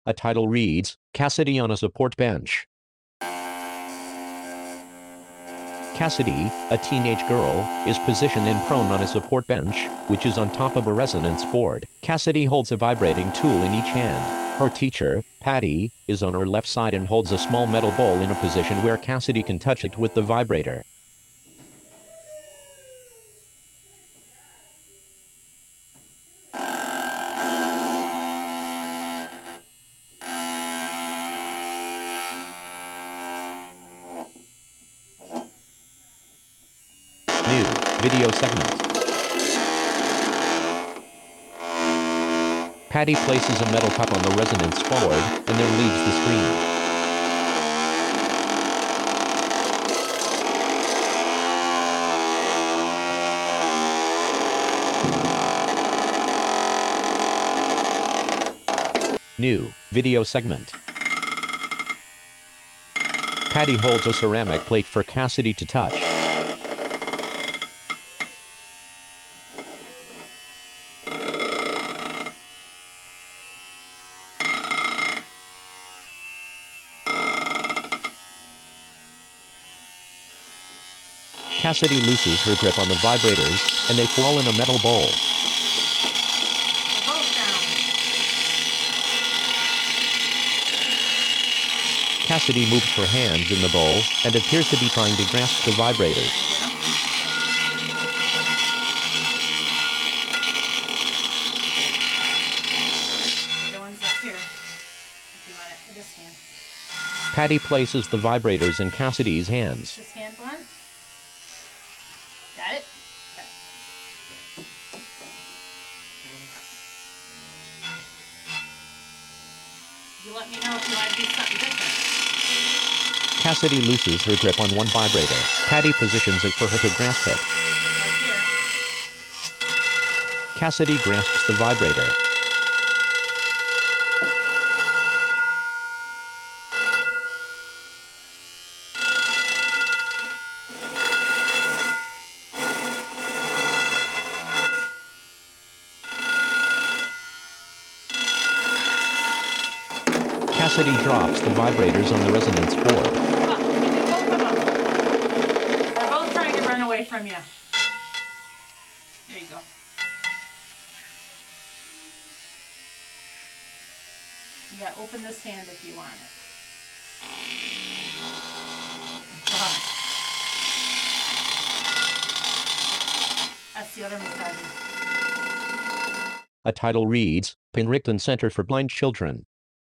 A title reads, Cassidy on a support bench. Cassidy, a teenage girl, is positioned and prone on a support bench, which is on top of a resonance board. Cassidy holds a vibrating tool in each hand. Her teacher, Patty, is on her left side and holds a small metal ball in a position where Cassidy can touch it with the vibrator. New video segment. Patty places a metal cup on the resonance board and then leaves the screen. New video segment. Patty holds a ceramic plate for Cassidy to touch. Cassidy looses her grip on the vibrators, and they fall in a metal bowl. Cassidy moves her hands in the bowl and appears to be trying to grasp the vibrators. The one's up here. If you want it with this hand. Patty places the vibrators in Cassidy's hands. This hand one. Got it? Okay. You let me know if you want to do something different. Cassidy looses her grip on one vibrator. Patty positions it for her to grasp it. Right here. Cassidy grasps the vibrator. Cassidy drops the vibrators on the resonance board. Look, you can do both of them. They're both trying to run away from you. There you go. You gotta open this hand if you want it. That's the other massage. A title reads, Penricton Center for Blind Children.